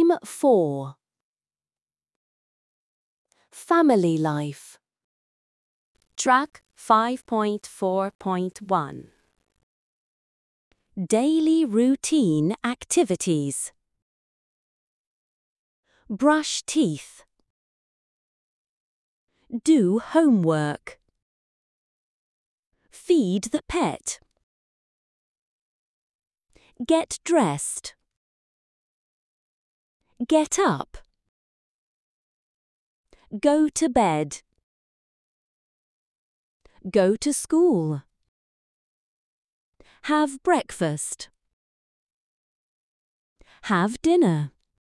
Theme 4. Family life. Track 5.4.1. Daily routine activities. Brush teeth. Do homework. Feed the pet. Get dressed. Get up. Go to bed. Go to school. Have breakfast. Have dinner.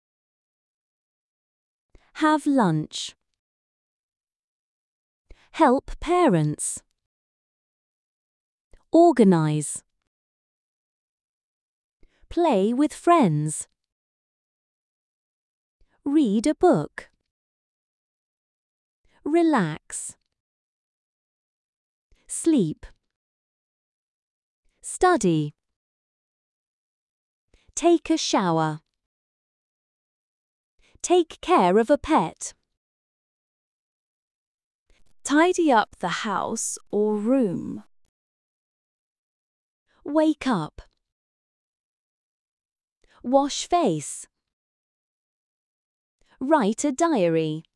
Have lunch. Help parents. Organize. Play with friends. Read a book. Relax. Sleep. Study. Take a shower. Take care of a pet. Tidy up the house or room. Wake up. Wash face. Write a diary.